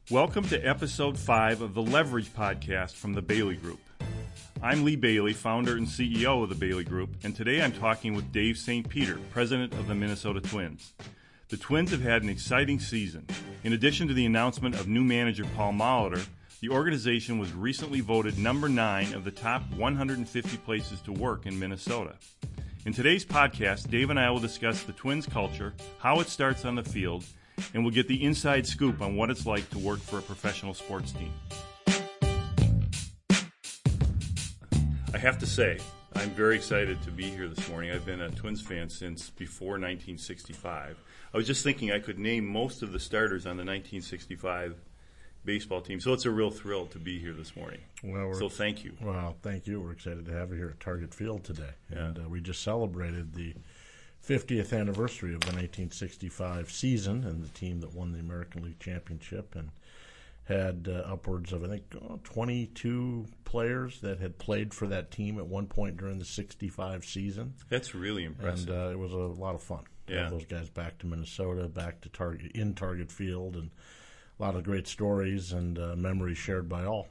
Welcome to Episode 5 of the Leverage Podcast from the Bailey Group. I'm Lee Bailey, founder and CEO of the Bailey Group, and today I'm talking with Dave St. Peter, president of the Minnesota Twins. The Twins have had an exciting season. In addition to the announcement of new manager Paul Molitor, the organization was recently voted number 9 of the top 150 places to work in Minnesota. In today's podcast, Dave and I will discuss the Twins culture, how it starts on the field, and we'll get the inside scoop on what it's like to work for a professional sports team. I have to say, I'm very excited to be here this morning. I've been a Twins fan since before 1965. I was just thinking I could name most of the starters on the 1965 baseball team, so it's a real thrill to be here this morning. So thank you. Well, thank you. We're excited to have you here at Target Field today. Yeah. And we just celebrated the 50th anniversary of the 1965 season and the team that won the American League Championship and had upwards of, I think, 22 players that had played for that team at one point during the 65 season. That's really impressive. And it was a lot of fun to have those guys back to Minnesota, back to Target Field, and a lot of great stories and memories shared by all.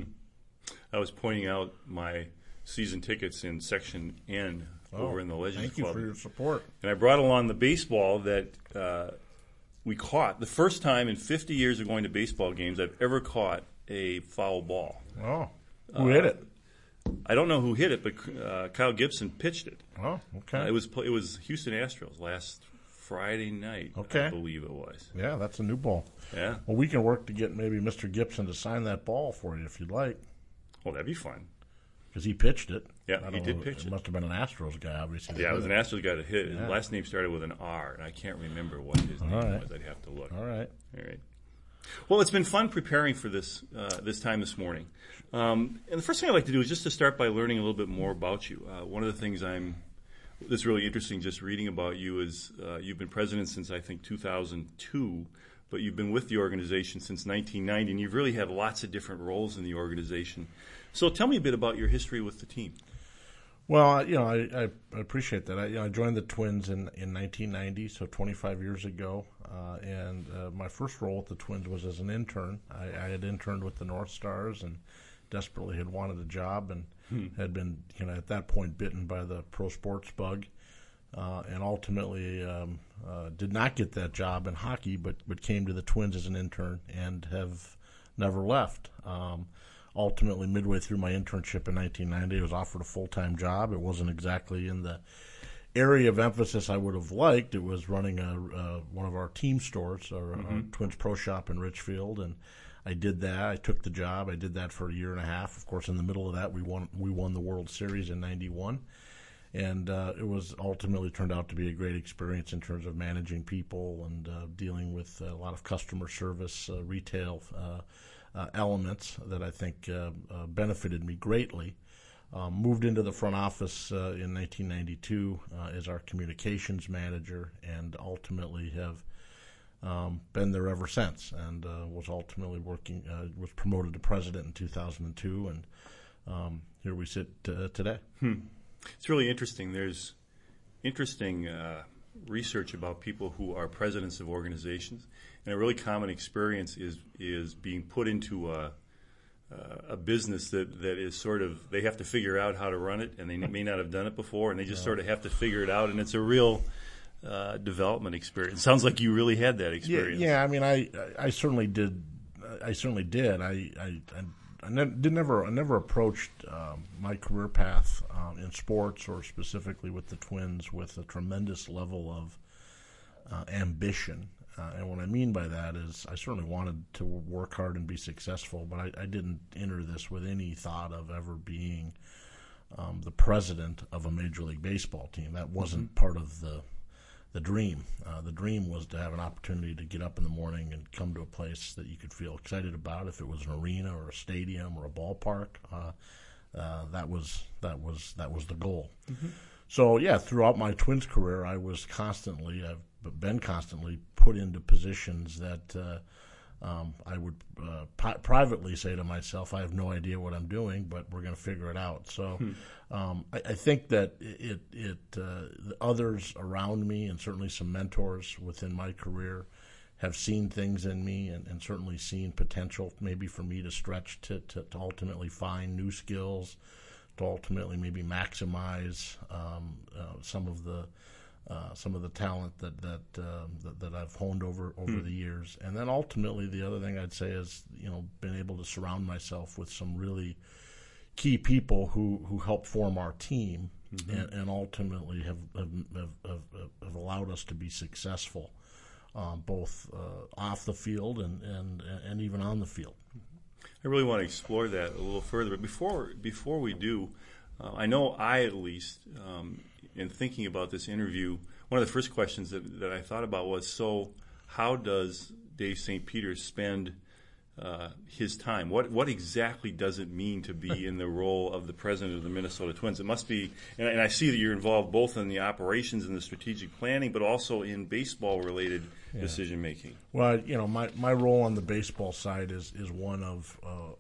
I was pointing out my season tickets in Section N over in the Legends Club. Thank you for your support. And I brought along the baseball that we caught. The first time in 50 years of going to baseball games I've ever caught a foul ball. Oh, who hit it? I don't know who hit it, but Kyle Gibson pitched it. Oh, okay. It was Houston Astros last Friday night, I believe it was. Yeah, that's a new ball. Yeah. Well, we can work to get maybe Mr. Gibson to sign that ball for you if you'd like. Oh, that'd be fun. Because he pitched it. Yeah, he did pitch it. It must have been an Astros guy, obviously. Yeah, it was an Astros guy that hit it. His last name started with an R, and I can't remember what his name was. I'd have to look. All right. Well, it's been fun preparing for this time this morning. And the first thing I'd like to do is just to start by learning a little bit more about you. One of the things that's really interesting just reading about you is you've been president since, I think, 2002, but you've been with the organization since 1990, and you've really had lots of different roles in the organization. So tell me a bit about your history with the team. Well, I appreciate that. I joined the Twins in 1990, so 25 years ago, and my first role at the Twins was as an intern. I had interned with the North Stars and desperately had wanted a job and had been, at that point bitten by the pro sports bug, and ultimately did not get that job in hockey, but came to the Twins as an intern and have never left. Ultimately, midway through my internship in 1990, I was offered a full-time job. It wasn't exactly in the area of emphasis I would have liked. It was running one of our team stores, our Twins Pro Shop in Richfield, and I did that. I took the job. I did that for a year and a half. Of course, in the middle of that, we won the World Series in '91, and it was ultimately turned out to be a great experience in terms of managing people and dealing with a lot of customer service, retail elements that I think benefited me greatly. Moved into the front office in 1992 as our communications manager, and ultimately have been there ever since, and was ultimately was promoted to president in 2002, and here we sit today. It's really interesting. There's interesting research about people who are presidents of organizations, and a really common experience is being put into a business that is sort of, they have to figure out how to run it, and they may not have done it before, and they just sort of have to figure it out, and it's a real development experience. Sounds like you really had that experience. Yeah. I mean, I certainly did. I never approached my career path in sports or specifically with the Twins with a tremendous level of ambition. And what I mean by that is I certainly wanted to work hard and be successful, but I didn't enter this with any thought of ever being the president of a Major League Baseball team. That wasn't part of the dream. The dream was to have an opportunity to get up in the morning and come to a place that you could feel excited about. If it was an arena or a stadium or a ballpark, that was the goal. So yeah, throughout my Twins career, I've been constantly put into positions that I would privately say to myself, I have no idea what I'm doing, but we're going to figure it out. So I think that the others around me and certainly some mentors within my career have seen things in me and certainly seen potential maybe for me to stretch to ultimately find new skills, to ultimately maybe maximize some of the talent that I've honed over the years. And then ultimately the other thing I'd say is, been able to surround myself with some really key people who help form our team, and ultimately have allowed us to be successful, both off the field and even on the field. I really want to explore that a little further, but before we do, I know at least, in thinking about this interview, one of the first questions that I thought about was, so how does Dave St. Peter spend his time? What exactly does it mean to be in the role of the president of the Minnesota Twins? It must be, and I see that you're involved both in the operations and the strategic planning, but also in baseball-related decision making. Well, my role on the baseball side is one of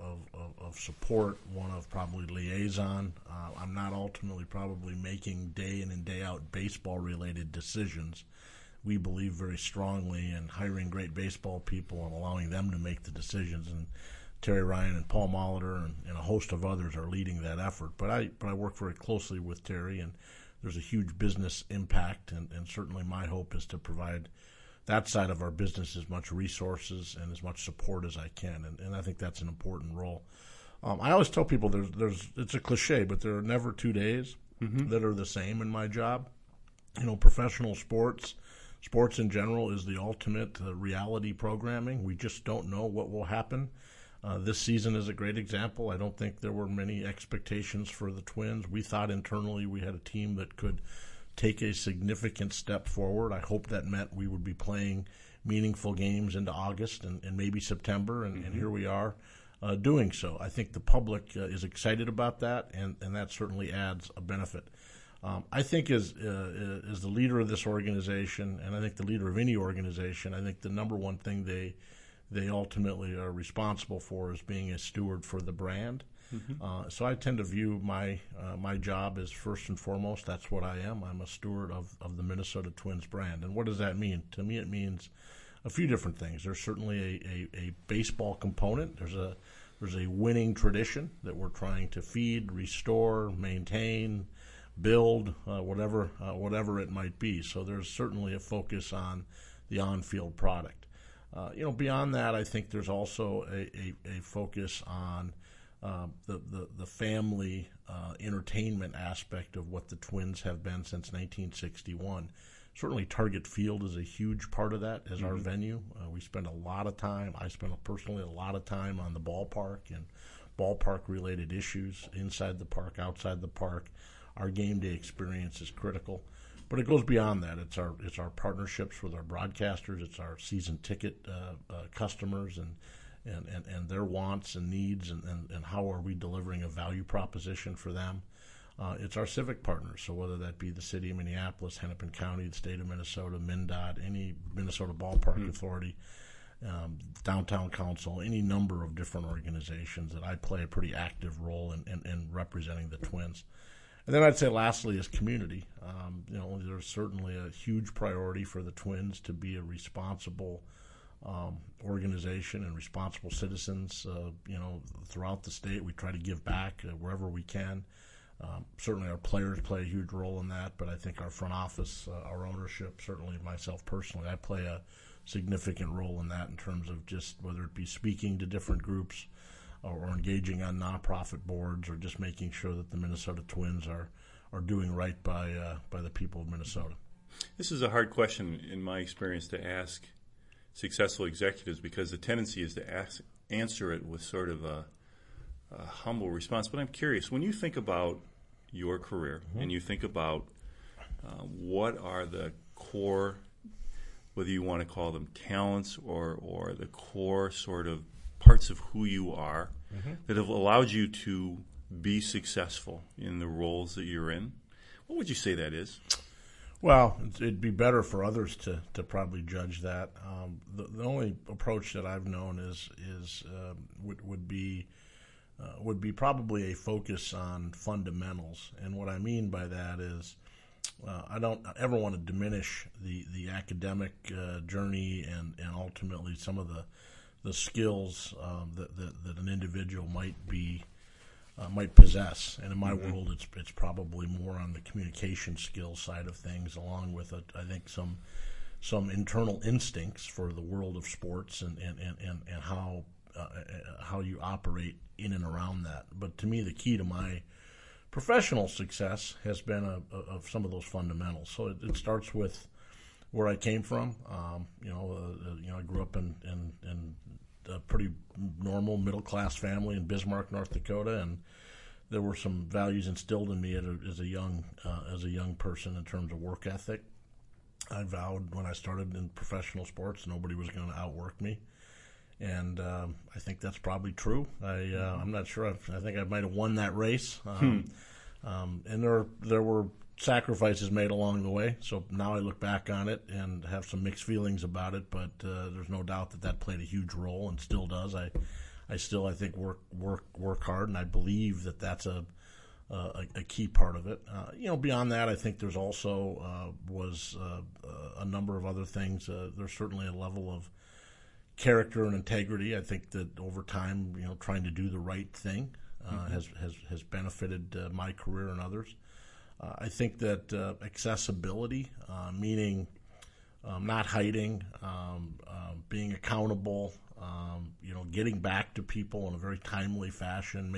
support, one of probably liaison. I'm not ultimately probably making day in and day out baseball-related decisions. We believe very strongly in hiring great baseball people and allowing them to make the decisions. And Terry Ryan and Paul Molitor and a host of others are leading that effort. But I work very closely with Terry, and there's a huge business impact. And certainly my hope is to provide that side of our business as much resources and as much support as I can. And I think that's an important role. I always tell people it's a cliche, but there are never 2 days that are the same in my job. Professional sports in general is the ultimate reality programming. We just don't know what will happen. This season is a great example. I don't think there were many expectations for the Twins. We thought internally we had a team that could take a significant step forward. I hope that meant we would be playing meaningful games into August and maybe September, and here we are doing so. I think the public is excited about that, and that certainly adds a benefit. I think as the leader of this organization, and I think the leader of any organization, I think the number one thing they ultimately are responsible for is being a steward for the brand. So I tend to view my job as first and foremost, that's what I am. I'm a steward of the Minnesota Twins brand. And what does that mean? To me, it means a few different things. There's certainly a baseball component. There's a winning tradition that we're trying to feed, restore, maintain, build, whatever it might be. So there's certainly a focus on the on-field product. Beyond that, I think there's also a focus on the family entertainment aspect of what the Twins have been since 1961. Certainly Target Field is a huge part of that as our venue. We spend a lot of time, I spend personally a lot of time on the ballpark and ballpark-related issues inside the park, outside the park. Our game day experience is critical. But it goes beyond that. It's our partnerships with our broadcasters. It's our season ticket customers and their wants and needs and how are we delivering a value proposition for them. It's our civic partners. So whether that be the city of Minneapolis, Hennepin County, the state of Minnesota, MnDOT, any Minnesota Ballpark Authority, Downtown Council, any number of different organizations that I play a pretty active role in representing the Twins. And then I'd say lastly is community. There's certainly a huge priority for the Twins to be a responsible organization and responsible citizens. Throughout the state, we try to give back wherever we can. Certainly our players play a huge role in that, but I think our front office, our ownership, certainly myself personally, I play a significant role in that in terms of just whether it be speaking to different groups or engaging on nonprofit boards or just making sure that the Minnesota Twins are doing right by the people of Minnesota. This is a hard question, in my experience, to ask successful executives because the tendency is to answer it with sort of a humble response. But I'm curious, when you think about your career and you think about what are the core, whether you want to call them talents or the core sort of parts of who you are that have allowed you to be successful in the roles that you're in, what would you say that is? Well, it'd be better for others to probably judge that. The only approach that I've known would be probably a focus on fundamentals, and what I mean by that is I don't ever want to diminish the academic journey and ultimately some of the skills that an individual might possess. And in my world, it's probably more on the communication skills side of things, along with I think some internal instincts for the world of sports and how you operate in and around that. But to me, the key to my professional success has been of some of those fundamentals. So it starts with where I came from. I grew up in a pretty normal middle class family in Bismarck, North Dakota, and there were some values instilled in me as a young person in terms of work ethic. I vowed when I started in professional sports nobody was going to outwork me. And I think that's probably true. I'm not sure. I think I might have won that race. And there were sacrifices made along the way. So now I look back on it and have some mixed feelings about it. But there's no doubt that played a huge role and still does. I think work hard, and I believe that's a key part of it. Beyond that, I think there's also was a number of other things. There's certainly a level of character and integrity. I think that over time, trying to do the right thing has benefited my career and others. I think that accessibility, meaning not hiding, being accountable, getting back to people in a very timely fashion,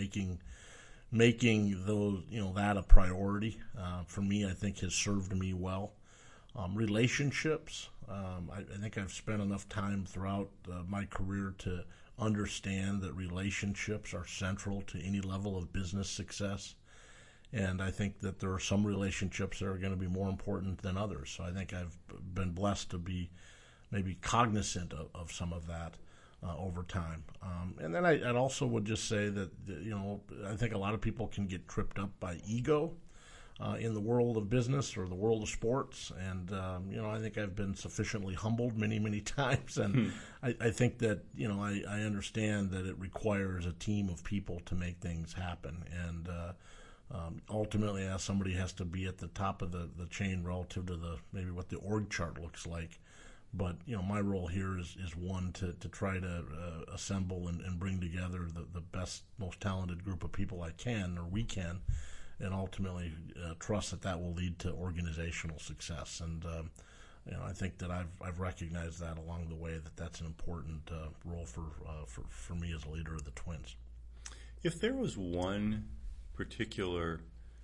making those that a priority for me, I think has served me well. Relationships. I think I've spent enough time throughout my career to understand that relationships are central to any level of business success. And I think that there are some relationships that are going to be more important than others. So I think I've been blessed to be maybe cognizant of some of that over time. And then I also would just say that, I think a lot of people can get tripped up by ego in the world of business or the world of sports. And, I think I've been sufficiently humbled many, many times. And I think that, I understand that it requires a team of people to make things happen. And ultimately, somebody has to be at the top of the chain relative to maybe what the org chart looks like. But, my role here is one to try to assemble and bring together the best, most talented group of people I can, or we can, and ultimately trust that will lead to organizational success. And I think that I've recognized that along the way that's an important role for me as a leader of the Twins. If there was one particular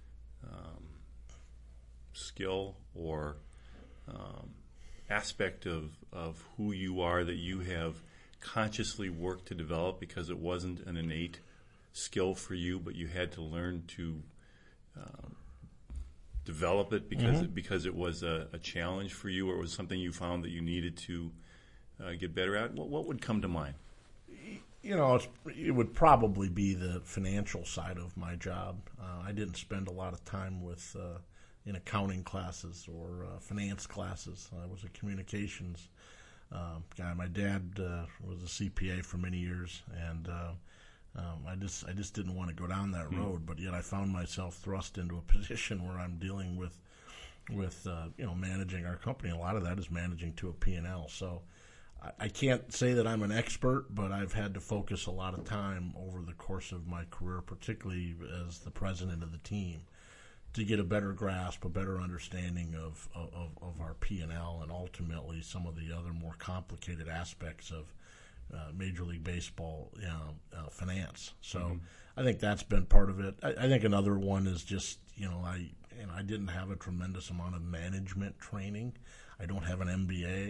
skill or aspect of who you are that you have consciously worked to develop because it wasn't an innate skill for you, but you had to learn to develop it because it was a challenge for you, or it was something you found that you needed to get better at? What would come to mind? It would probably be the financial side of my job. I didn't spend a lot of time in accounting classes or finance classes. I was a communications guy. My dad was a CPA for many years, and I just didn't want to go down that road. But yet I found myself thrust into a position where I'm dealing with managing our company. A lot of that is managing to a P&L. So I can't say that I'm an expert, but I've had to focus a lot of time over the course of my career, particularly as the president of the team, to get a better grasp, a better understanding of our P&L, and ultimately some of the other more complicated aspects of Major League Baseball finance. So I think that's been part of it. I think another one is just, I didn't have a tremendous amount of management training. I don't have an MBA.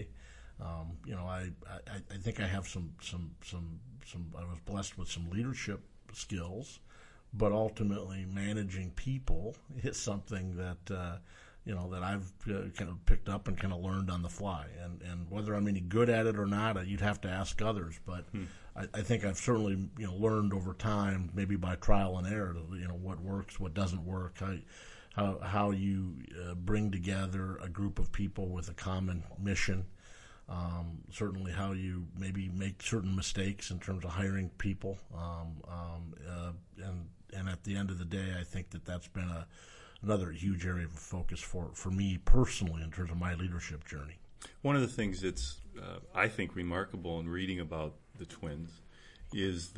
I think I have some. I was blessed with some leadership skills, but ultimately managing people is something that that I've kind of picked up and kind of learned on the fly. And whether I'm any good at it or not, you'd have to ask others. But I think I've certainly learned over time, maybe by trial and error, what works, what doesn't work, how you bring together a group of people with a common mission. Certainly how you maybe make certain mistakes in terms of hiring people. And at the end of the day, I think that's been another huge area of focus for me personally in terms of my leadership journey. One of the things that's, I think, remarkable in reading about the Twins is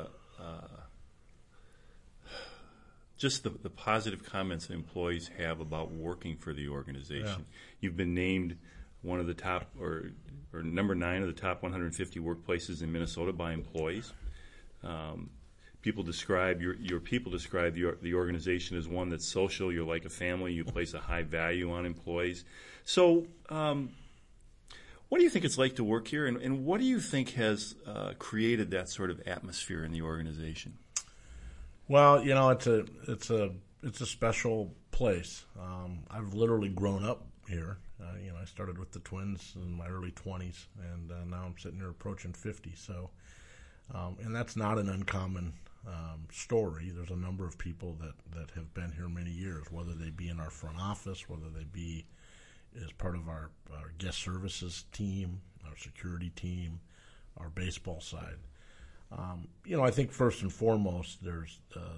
just the positive comments that employees have about working for the organization. Yeah. You've been named one of the top, or number 9 of the top 150 workplaces in Minnesota by employees. People describe your people describe the organization as one that's social. You're like a family. You place a high value on employees. So, what do you think it's like to work here, and what do you think has created that sort of atmosphere in the organization? Well, it's a special place. I've literally grown up here. I started with the Twins in my early 20s, and now I'm sitting here approaching 50. So, and that's not an uncommon story. There's a number of people that have been here many years, whether they be in our front office, whether they be as part of our guest services team, our security team, our baseball side. I think first and foremost, there's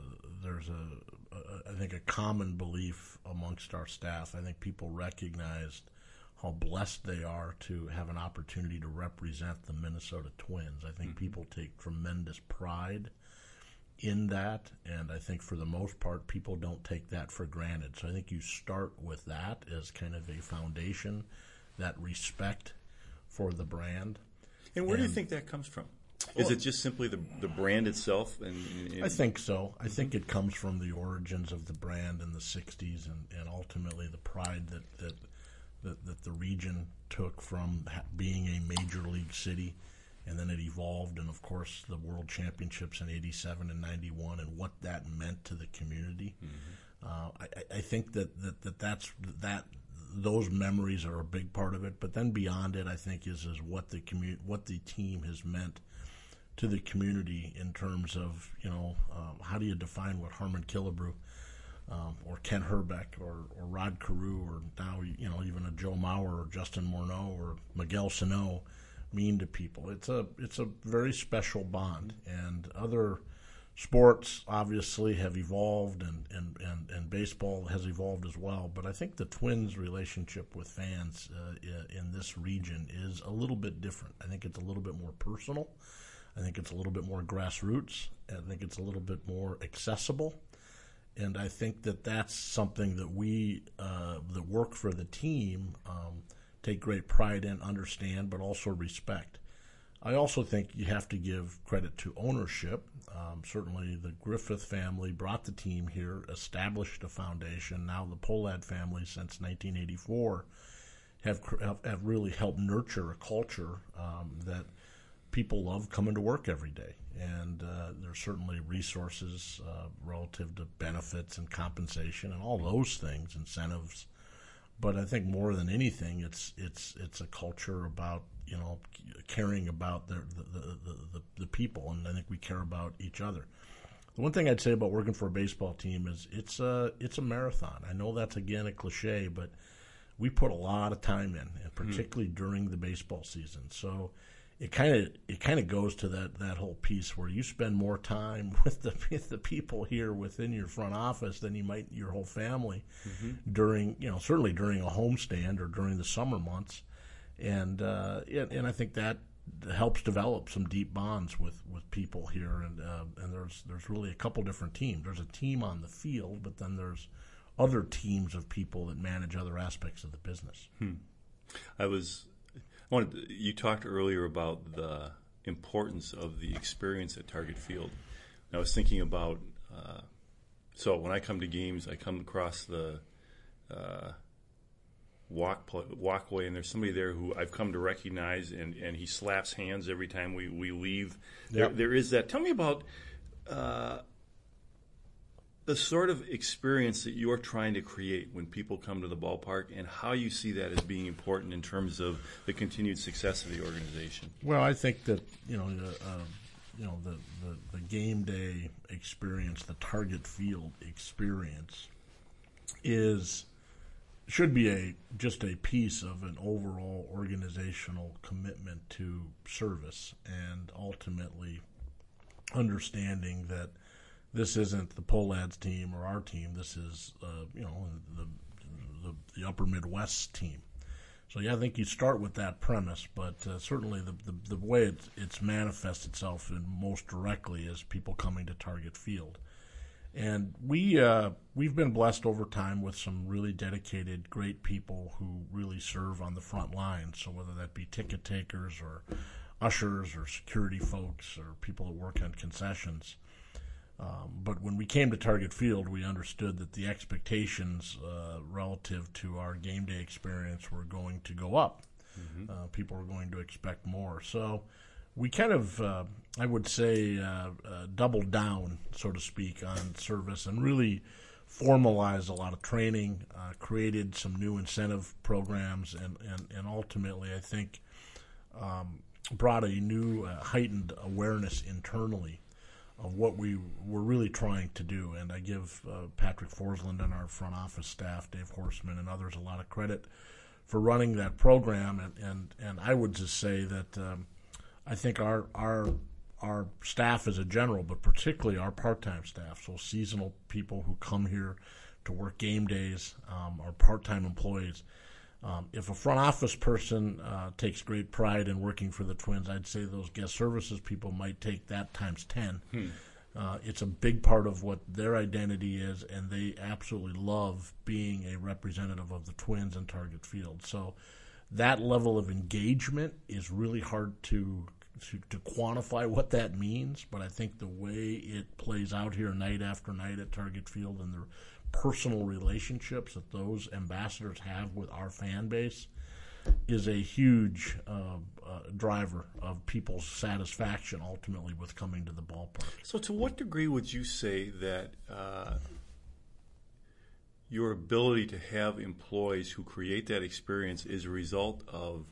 I think a common belief amongst our staff. I think people recognized how blessed they are to have an opportunity to represent the Minnesota Twins. I think people take tremendous pride in that, and I think for the most part, people don't take that for granted. So I think you start with that as kind of a foundation, that respect for the brand. And where do you think that comes from? Is it just simply the brand itself? I think so. I think it comes from the origins of the brand in the 60s and ultimately the pride that the region took from being a major league city, and then it evolved, and of course the World Championships in '87 and '91 and what that meant to the community. I think that's those memories are a big part of it, but then beyond it, I think is what the team has meant to the community in terms of how do you define what Harmon Killebrew or Ken Herbeck or Rod Carew or now even a Joe Mauer or Justin Morneau or Miguel Sano mean to people. It's a very special bond, and other sports obviously have evolved and baseball has evolved as well, but I think the Twins' relationship with fans in this region is a little bit different. I think it's a little bit more personal. I think it's a little bit more grassroots. I think it's a little bit more accessible. And I think that's something that we that work for the team take great pride in, understand, but also respect. I also think you have to give credit to ownership. Certainly the Griffith family brought the team here, established a foundation. Now the Pohlad family since 1984 have really helped nurture a culture that people love coming to work every day, and there's certainly resources relative to benefits and compensation and all those things, incentives. But I think more than anything, it's a culture about caring about the people, and I think we care about each other. The one thing I'd say about working for a baseball team is it's a marathon. I know that's again a cliche, but we put a lot of time in, and particularly during the baseball season. So it kind of goes to that whole piece where you spend more time with the people here within your front office than you might your whole family during certainly during a homestand or during the summer months, and I think that helps develop some deep bonds with people here, and there's really a couple different teams. There's a team on the field, but then there's other teams of people that manage other aspects of the business. You talked earlier about the importance of the experience at Target Field. And I was thinking about, so when I come to games, I come across the walkway, and there's somebody there who I've come to recognize, and he slaps hands every time we leave. Yep. There is that. Tell me about the sort of experience that you're trying to create when people come to the ballpark, and how you see that as being important in terms of the continued success of the organization. Well, I think that the game day experience, the Target Field experience, should be just a piece of an overall organizational commitment to service, and ultimately understanding that this isn't the Pohlads team or our team. This is the Upper Midwest team. So yeah, I think you start with that premise, but certainly the way it's manifests itself in most directly is people coming to Target Field. And we've been blessed over time with some really dedicated, great people who really serve on the front lines. So whether that be ticket takers or ushers or security folks or people that work on concessions. But when we came to Target Field, we understood that the expectations relative to our game day experience were going to go up. Mm-hmm. People were going to expect more. So we kind of, I would say, doubled down, so to speak, on service and really formalized a lot of training, created some new incentive programs, and ultimately, I think, brought a new heightened awareness internally of what we were really trying to do. And I give Patrick Forsland and our front office staff, Dave Horstman and others, a lot of credit for running that program. And I would just say that I think our staff as a general, but particularly our part-time staff, so seasonal people who come here to work game days, our part-time employees, if a front office person takes great pride in working for the Twins, I'd say those guest services people might take that times 10. It's a big part of what their identity is, and they absolutely love being a representative of the Twins in Target Field. So that level of engagement is really hard to quantify what that means, but I think the way it plays out here night after night at Target Field and the personal relationships that those ambassadors have with our fan base is a huge driver of people's satisfaction ultimately with coming to the ballpark. So to what degree would you say that your ability to have employees who create that experience is a result of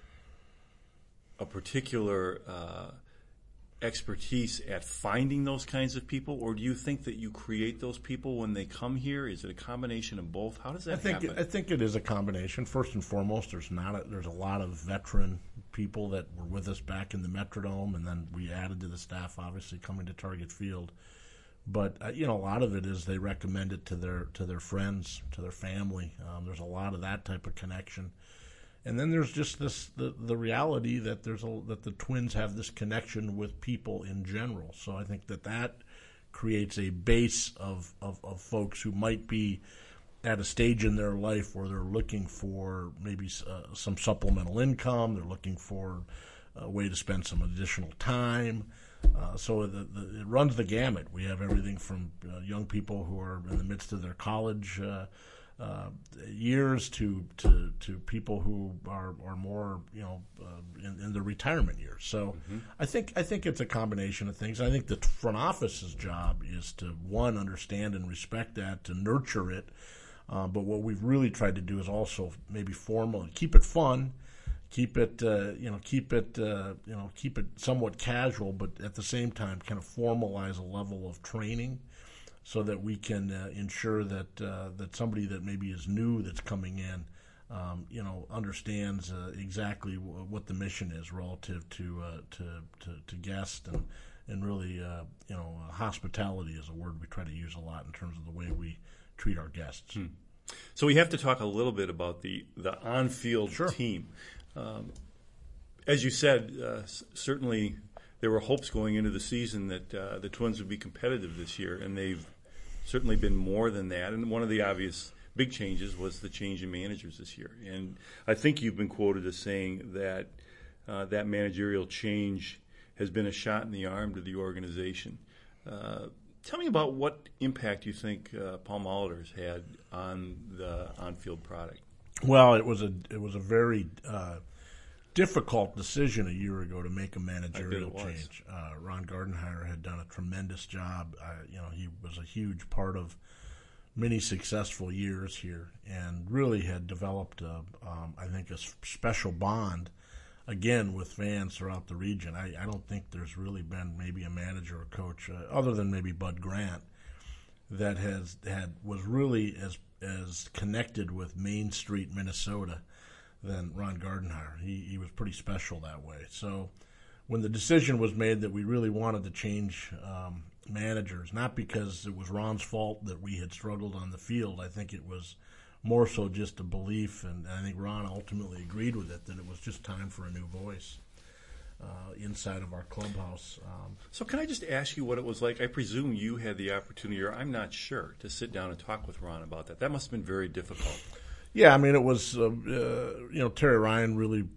a particular expertise at finding those kinds of people, or do you think that you create those people when they come here? Is it a combination of both? How does that happen? I think it is a combination. First and foremost, there's a lot of veteran people that were with us back in the Metrodome, and then we added to the staff, obviously, coming to Target Field. But a lot of it is they recommend it to their friends, to their family. There's a lot of that type of connection. And then there's just the reality that that the Twins have this connection with people in general. So I think that creates a base of folks who might be at a stage in their life where they're looking for maybe some supplemental income. They're looking for a way to spend some additional time. So it runs the gamut. We have everything from young people who are in the midst of their college years to people who are more in the retirement years. So I think it's a combination of things. I think the front office's job is to understand and respect that, to nurture it. But what we've really tried to do is also maybe formal, keep it fun, keep it somewhat casual, but at the same time kind of formalize a level of training, so that we can ensure that somebody that maybe is new that's coming in, understands exactly what the mission is relative to guests and really, hospitality is a word we try to use a lot in terms of the way we treat our guests. So we have to talk a little bit about the on-field team. As you said, certainly there were hopes going into the season that the Twins would be competitive this year, and they've certainly been more than that. And one of the obvious big changes was the change in managers this year. And I think you've been quoted as saying that that managerial change has been a shot in the arm to the organization. Tell me about what impact you think Paul Molitor has had on the on-field product. Well, it was a very difficult decision a year ago to make a managerial change. Ron Gardenhire had done a tremendous job. He was a huge part of many successful years here, and really had developed, I think, a special bond, again, with fans throughout the region. I don't think there's really been maybe a manager or coach, other than maybe Bud Grant, that was really as connected with Main Street, Minnesota, than Ron Gardenhire. He was pretty special that way. So when the decision was made that we really wanted to change managers, not because it was Ron's fault that we had struggled on the field. I think it was more so just a belief, and I think Ron ultimately agreed with it, that it was just time for a new voice inside of our clubhouse. So can I just ask you what it was like? I presume you had the opportunity, or I'm not sure, to sit down and talk with Ron about that. That must have been very difficult. Yeah, I mean, it was, Terry Ryan really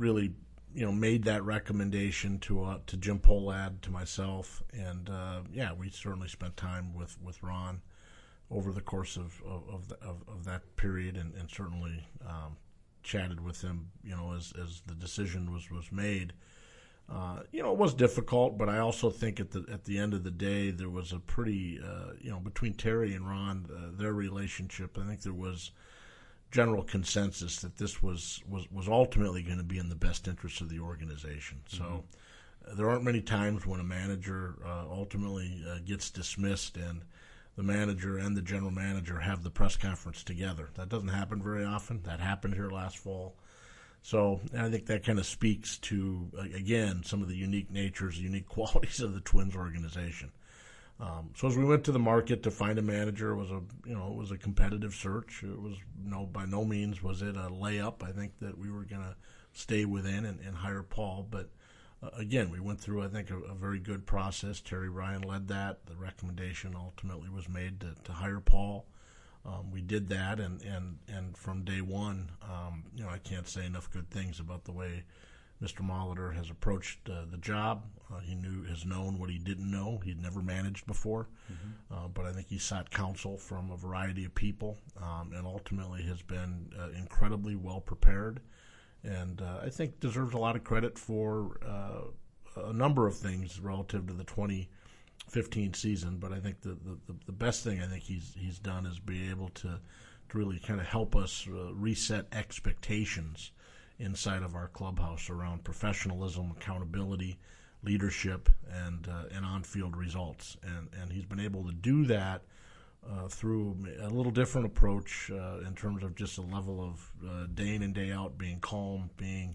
made that recommendation to Jim Pohlad, to myself, and we certainly spent time with Ron over the course of that period, and certainly chatted with him, as the decision was made. It was difficult, but I also think at the end of the day, there was a pretty, between Terry and Ron, their relationship, I think there was general consensus that this was ultimately going to be in the best interest of the organization. Mm-hmm. So there aren't many times when a manager ultimately gets dismissed and the manager and the general manager have the press conference together. That doesn't happen very often. That happened here last fall. So I think that kind of speaks to, again, some of the unique natures, unique qualities of the Twins organization. So as we went to the market to find a manager, it was a competitive search. It was by no means was it a layup. I think that we were going to stay within and hire Paul. But again, we went through, I think, a very good process. Terry Ryan led that. The recommendation ultimately was made to hire Paul. We did that, and from day one, I can't say enough good things about the way Mr. Molitor has approached the job. He has known what he didn't know. He'd never managed before, but I think he sought counsel from a variety of people, and ultimately has been incredibly well prepared, and I think deserves a lot of credit for a number of things relative to the 2015 season. But I think the best thing I think he's done is be able to really kind of help us reset expectations inside of our clubhouse around professionalism, accountability, leadership, and on-field results. And he's been able to do that through a little different approach in terms of just a level of day in and day out being calm, being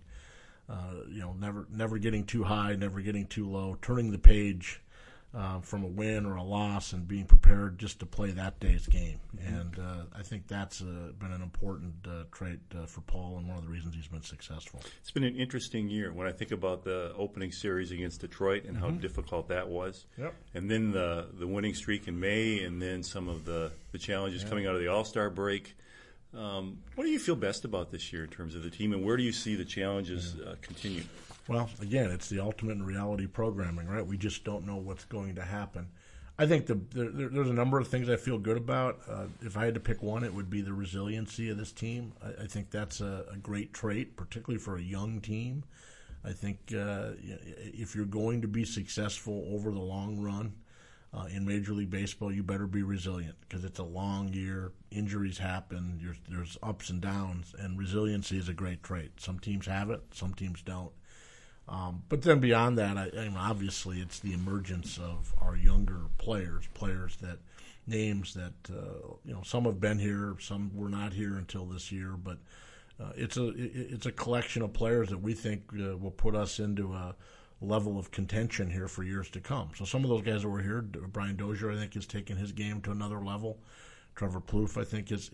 never getting too high, never getting too low, turning the page from a win or a loss, and being prepared just to play that day's game. Mm-hmm. And I think that's been an important trait for Paul, and one of the reasons he's been successful. It's been an interesting year when I think about the opening series against Detroit and how difficult that was. Yep. And then the winning streak in May, and then some of the challenges coming out of the All-Star break. What do you feel best about this year in terms of the team, and where do you see the challenges continue? Well, again, it's the ultimate in reality programming, right? We just don't know what's going to happen. I think there's a number of things I feel good about. If I had to pick one, it would be the resiliency of this team. I think that's a great trait, particularly for a young team. I think if you're going to be successful over the long run in Major League Baseball, you better be resilient, because it's a long year. Injuries happen. There's ups and downs, and resiliency is a great trait. Some teams have it, some teams don't. But then beyond that, obviously it's the emergence of our younger players names that some have been here, some were not here until this year, but it's a collection of players that we think will put us into a level of contention here for years to come. So some of those guys that were here, Brian Dozier, I think, has taken his game to another level. Trevor Plouffe, I think, is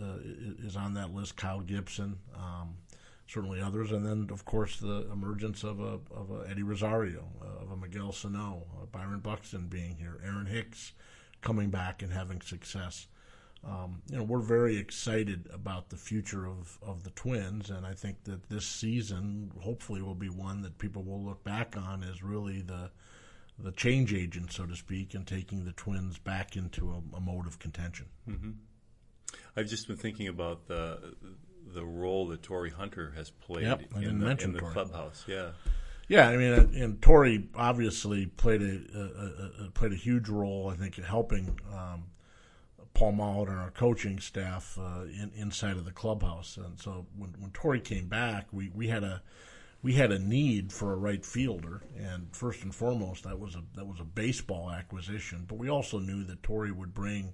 on that list. Kyle Gibson. Certainly others, and then of course the emergence of a Eddie Rosario, of a Miguel Sano, Byron Buxton being here, Aaron Hicks coming back and having success. We're very excited about the future of the Twins, and I think that this season hopefully will be one that people will look back on as really the change agent, so to speak, and taking the Twins back into a mode of contention. Mm-hmm. I've just been thinking about the role that Torrey Hunter has played in the clubhouse. Yeah, and Torrey obviously played a huge role, I think, in helping Paul Molitor and our coaching staff inside of the clubhouse. And so when Torrey came back, we had a need for a right fielder, and first and foremost that was a baseball acquisition. But we also knew that Torrey would bring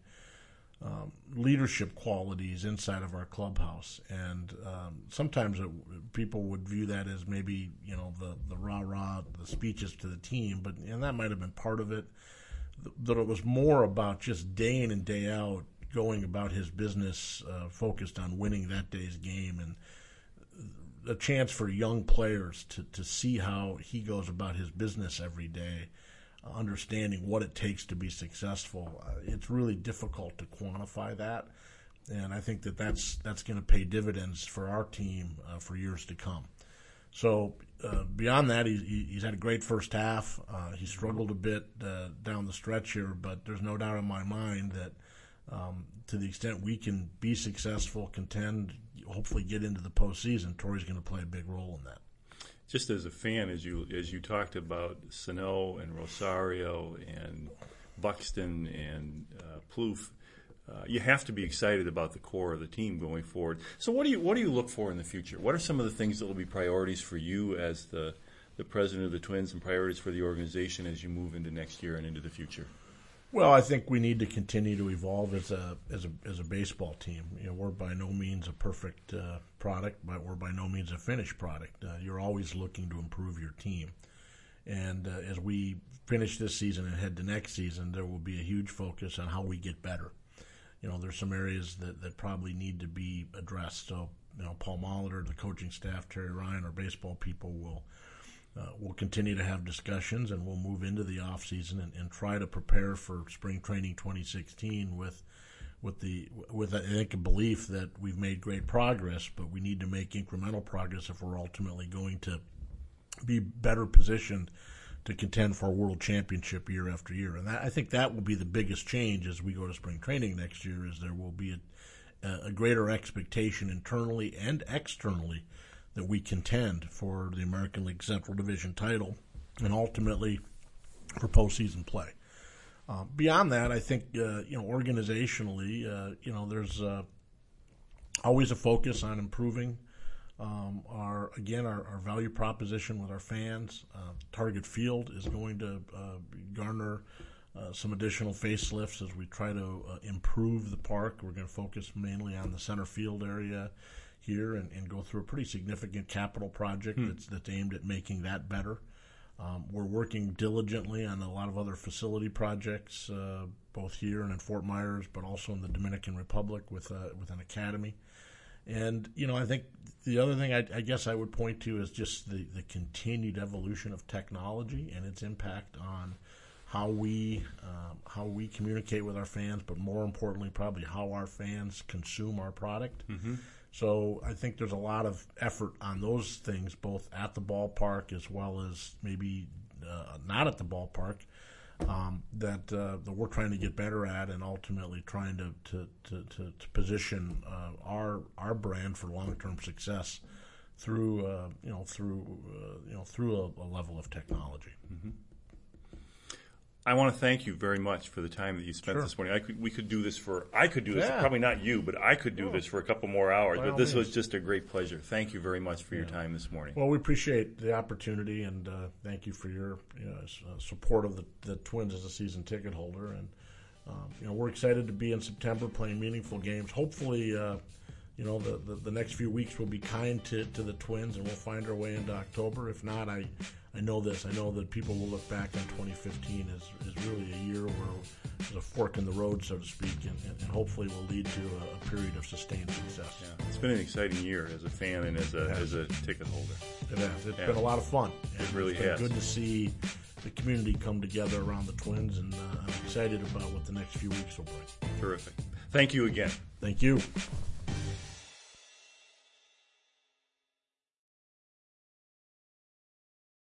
leadership qualities inside of our clubhouse, and sometimes people would view that as maybe the rah-rah, the speeches to the team, and that might have been part of it. that it was more about just day in and day out going about his business, focused on winning that day's game, and a chance for young players to see how he goes about his business every day, understanding what it takes to be successful. It's really difficult to quantify that, and I think that's going to pay dividends for our team for years to come. So beyond that, he's had a great first half. He struggled a bit down the stretch here, but there's no doubt in my mind that to the extent we can be successful, contend, hopefully get into the postseason, Torrey's going to play a big role in that. Just as a fan, as you talked about Sano and Rosario and Buxton and Plouffe, you have to be excited about the core of the team going forward. So what do you look for in the future? What are some of the things that will be priorities for you as the president of the Twins, and priorities for the organization as you move into next year and into the future? Well, I think we need to continue to evolve as a baseball team. We're by no means a perfect product, but we're by no means a finished product. You're always looking to improve your team, and as we finish this season and head to next season, there will be a huge focus on how we get better. There's some areas that probably need to be addressed. So, Paul Molitor, the coaching staff, Terry Ryan, our baseball people will continue to have discussions, and we'll move into the off season and try to prepare for spring training 2016 with I think a belief that we've made great progress, but we need to make incremental progress if we're ultimately going to be better positioned to contend for a world championship year after year. And I think that will be the biggest change as we go to spring training next year, is there will be a greater expectation internally and externally that we contend for the American League Central Division title and ultimately for postseason play. Beyond that, I think, organizationally, there's always a focus on improving our value proposition with our fans. Target Field is going to garner some additional facelifts as we try to improve the park. We're going to focus mainly on the center field area here and go through a pretty significant capital project that's aimed at making that better. We're working diligently on a lot of other facility projects, both here and in Fort Myers, but also in the Dominican Republic with an academy. And, I think the other thing I guess I would point to is just the continued evolution of technology and its impact on how we communicate with our fans, but more importantly, probably how our fans consume our product. Mm-hmm. So I think there's a lot of effort on those things, both at the ballpark as well as maybe not at the ballpark, that we're trying to get better at, and ultimately trying to position our brand for long-term success through a level of technology. Mm-hmm. I want to thank you very much for the time that you spent this morning. I could do this, probably not you, but I could do this for a couple more hours. But this was just a great pleasure. Thank you very much for your time this morning. Well, we appreciate the opportunity, and thank you for your support of the Twins as a season ticket holder. And we're excited to be in September playing meaningful games. Hopefully, the next few weeks will be kind to the Twins, and we'll find our way into October. If not, I know this. I know that people will look back on 2015 as really a year where there's a fork in the road, so to speak, and hopefully will lead to a period of sustained success. Yeah. It's been an exciting year as a fan and as a ticket holder. It has. It's been a lot of fun. It really has. Good to see the community come together around the Twins, and I'm excited about what the next few weeks will bring. Terrific. Thank you again. Thank you.